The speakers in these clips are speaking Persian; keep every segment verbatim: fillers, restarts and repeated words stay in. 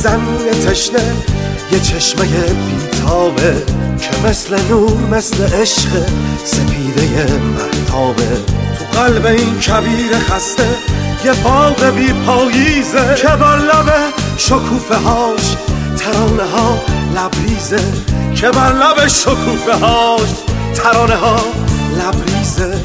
زمین تشنه یه چشمه بیتابه که مثل نور مثل عشق سپیده مهتابه. تو قلب این کبیر خسته یه باغ بی پاییزه که بر لب شکوفه هاش ترانه ها لبریزه که بر لب شکوفه هاش ترانه ها لبریزه.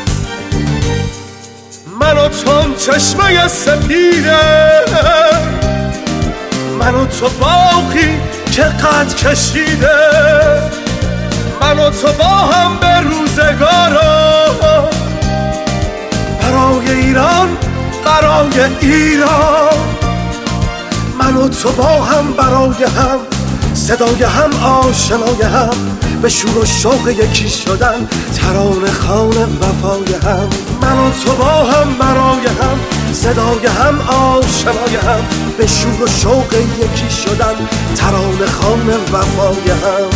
من و تو چشمه سپیده، من و تو باغی که قد کشیده، من و تو با هم به روزگارا برای ایران برای ایران. من و تو با هم برای هم صدای هم آشنای هم به شور و شوق یکی شدن ترانه خوان وفای هم. من و تو با هم برای هم صدای هم آشنای هم به شور و شوق یکی شدن ترانه خوان وفای هم.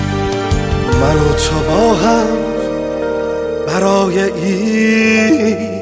من و تو با هم برای این